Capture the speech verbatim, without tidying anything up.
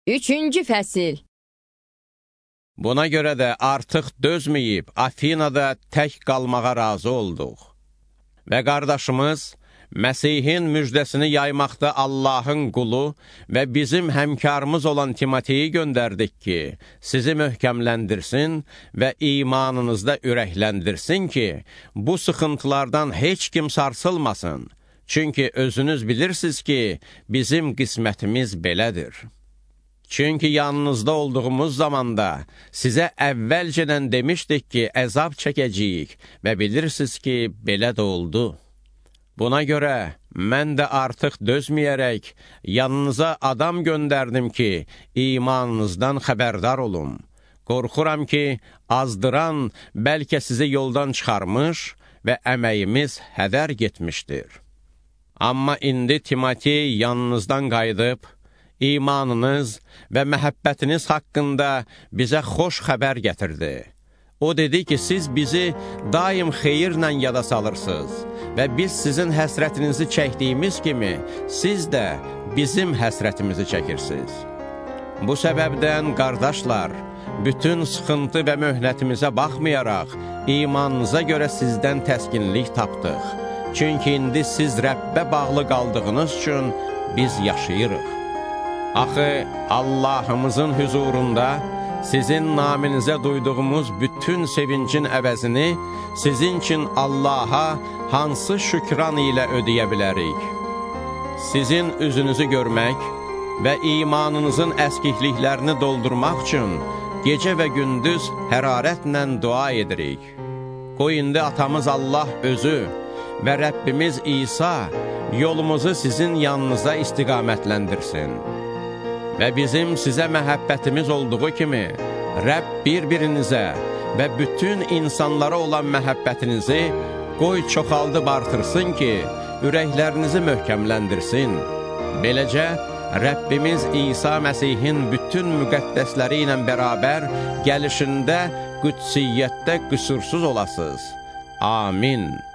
Üçüncü fəsil. Buna görə də artıq dözməyib Afinada tək qalmağa razı olduq. Və qardaşımız, Məsihin müjdəsini yaymaqda Allahın qulu və bizim həmkarımız olan Timoteyi göndərdik ki, sizi möhkəmləndirsin və imanınızda ürəkləndirsin ki, bu sıxıntılardan heç kim sarsılmasın. Çünki özünüz bilirsiniz ki, bizim qismətimiz belədir. Çünki yanınızda olduğumuz zamanda sizə əvvəlcədən demişdik ki, əzab çəkəcəyik və bilirsiniz ki, belə də oldu. Buna görə mən də artıq dözməyərək yanınıza adam göndərdim ki, imanınızdan xəbərdar olum. Qorxuram ki, azdıran bəlkə sizi yoldan çıxarmış və əməyimiz hədər getmişdir. Amma indi Timotey yanınızdan qayıdıb, imanınız və məhəbbətiniz haqqında bizə xoş xəbər gətirdi. O dedi ki, siz bizi daim xeyirlə yada salırsınız və biz sizin həsrətinizi çəkdiyimiz kimi, siz də bizim həsrətimizi çəkirsiniz. Bu səbəbdən, qardaşlar, bütün sıxıntı və möhnətimizə baxmayaraq, imanınıza görə sizdən təskinlik tapdıq. Çünki indi siz Rəbbə bağlı qaldığınız üçün biz yaşayırıq. Axı, Allahımızın hüzurunda sizin naminizə duyduğumuz bütün sevincin əvəzini sizin üçün Allaha hansı şükran ilə ödəyə bilərik? Sizin üzünüzü görmək və imanınızın əskikliklərini doldurmaq üçün gecə və gündüz hərarətlə dua edirik. Qoy indi atamız Allah özü və Rəbbimiz İsa yolumuzu sizin yanınıza istiqamətləndirsin. Və bizim sizə məhəbbətimiz olduğu kimi, Rəbb bir-birinizə və bütün insanlara olan məhəbbətinizi qoy çoxaldıb artırsın ki, ürəklərinizi möhkəmləndirsin. Beləcə, Rəbbimiz İsa Məsihin bütün müqəddəsləri ilə bərabər gəlişində qüdsiyyətdə qüsursuz olasınız. Amin.